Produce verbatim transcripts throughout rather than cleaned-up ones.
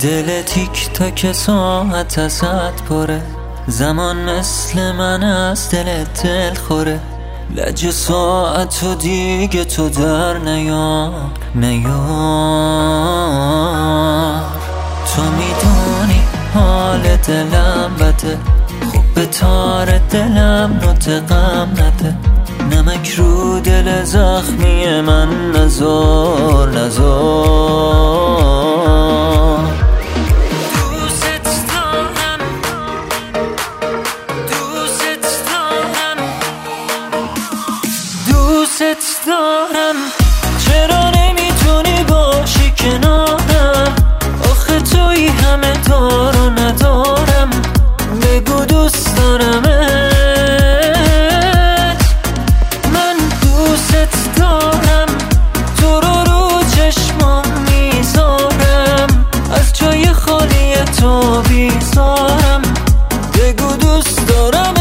دل تیک تاک ساعت ازت پره، زمان مثل من از دلت دل خوره. لج ساعت و دیگه تو در نیار نیار. تو میدونی حال دلم بده، خوب به تار دلم رو غم نده. نمک رو دل زخمی من نزار نزار. دوست دارم چرا نمیتونی باشی کنارم؟ آخه توی همه دار و ندارم. بگو دوست دارمت، من دوست دارم. تو رو رو چشمام میذارم، از جای خالی تو بیزارم. بگو دوست دارمت.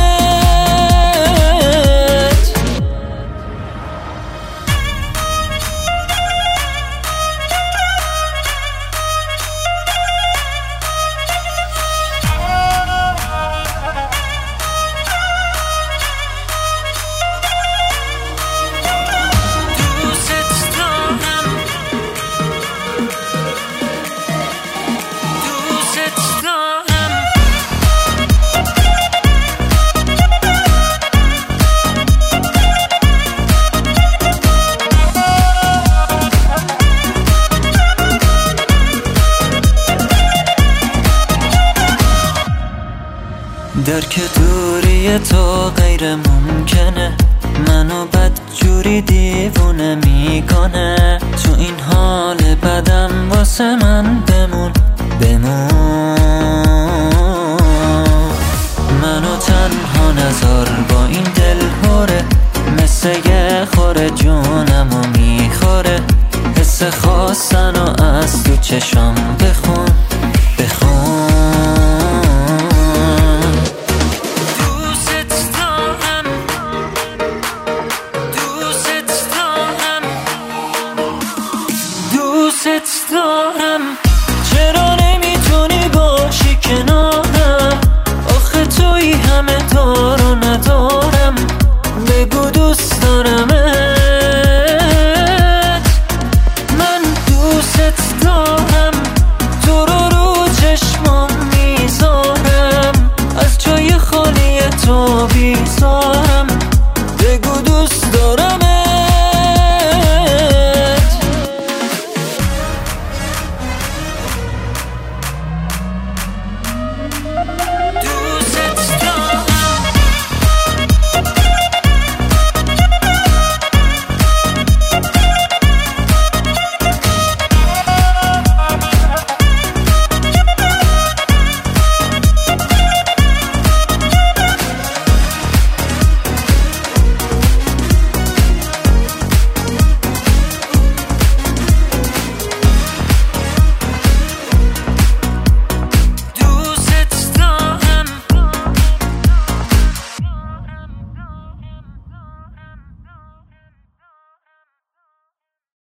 درک دوری تو غیر ممکنه، منو بدجوری دیوونه میکنه. تو این حال بدم واسه من بمون بمون. منو تنها نذار با این دل هوره، مثل یه خوره جونمو میخوره. حس خواستنو از تو چشام بخون بخون. دوست دارم